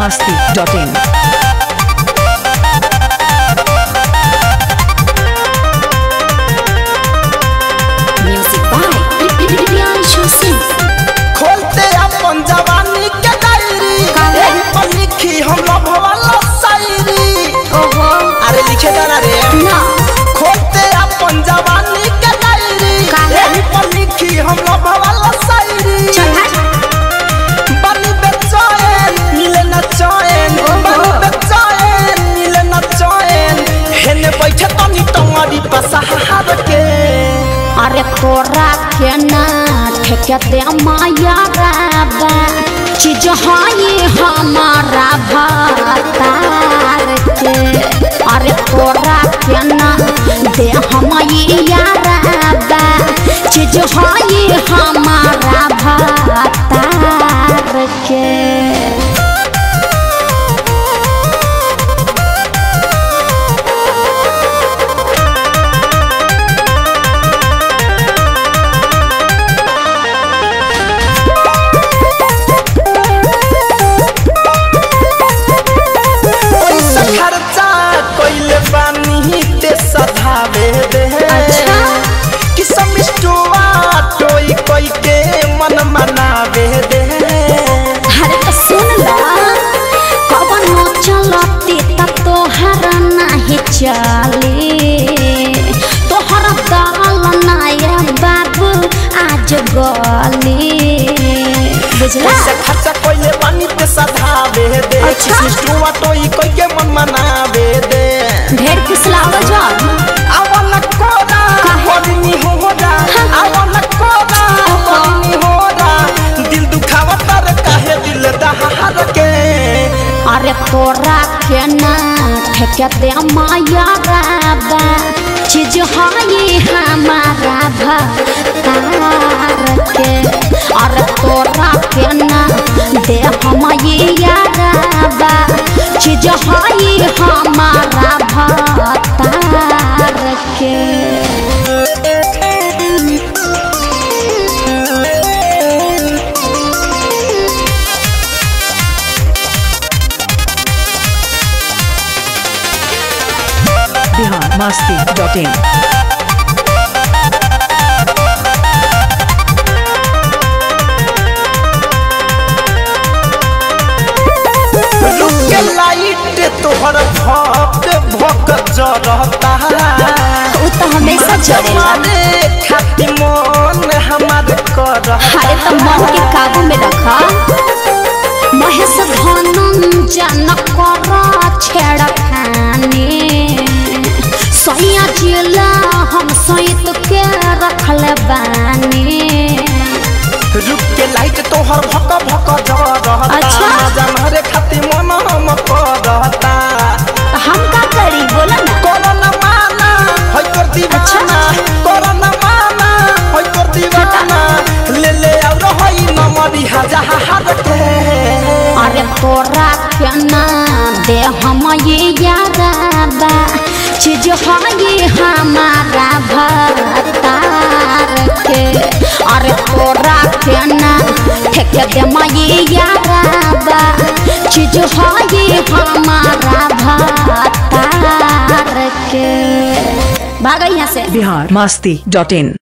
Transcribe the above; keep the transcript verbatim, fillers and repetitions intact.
masti dot in. Music by Priyanshu Singh. खोलते अपन जवानी के डायरी एही पर लिखी हम लव वाला शायरी। ओहो अरे लिखे गाना रे ना खोलते अपन जवानी के डायरी एही पर लिखी हम लव वाला शायरी। बनी बेचैन मिले न चैन बनी बेचैन मिले न चैन हेने बैठे तनी टंगड़ी पसहार के। अरे तोरा के ना ठेके दे माया राबा चीज हाई हमारा भातार के। अरे तोरा के ना दे हमाया राबा चीज हाई हमारा भातार के। खर्चा कोइले बानी ते सधावे दे कि समिष्टुआ टोई कोई के मन मनावे दे। अरे तो सुन ला कवनो चलती त तोहर नहीं चली तोहर दाल नाया बाबू आज गली बुझला। पैसा खर्चा कोइले बानी ते सधावे दे कि समिष्टुआ टोई कोई के मन मनावे दे। ढेर फुसलावा जान आवन कोदा कोनी होरा आवन कोदा कोनी होरा दिल दुखावा तर काहे दिल दहार के। अरे तोरा के ना ठेके दे माया राबा चीज हाई हमारा भातार के। अरे तोरा के ना दे हमाया राबा चीज हाई हमारा भातार के। Bihar masti dot in. रुके लाइट तोहर भक्त भक्त जरता वो तो हमेशा जरेला। खाती मन हमार कर। अरे तो मन के काबू में रखा महेश धनंजन कर छेड़खानी सैया जिला हम सहित के रखल बानी। रुक के लाइट तोहर भक भक जरता अच्छा। जमहरे खाती मन हम करता। हम का करी बोला ना कोरोना माना होय कर दीवाना कोरोना माना होय कर दीवाना ले ले और होय नमरी हजार के। अरे तोरा के ना दे हम ये यादाबा चीज हाई हमारा भातार के। अरे तोरा के ना ठेके दे माये यादाबा चीज हाई हमारा भातार के। भाग यहाँ से Bihar masti dot in.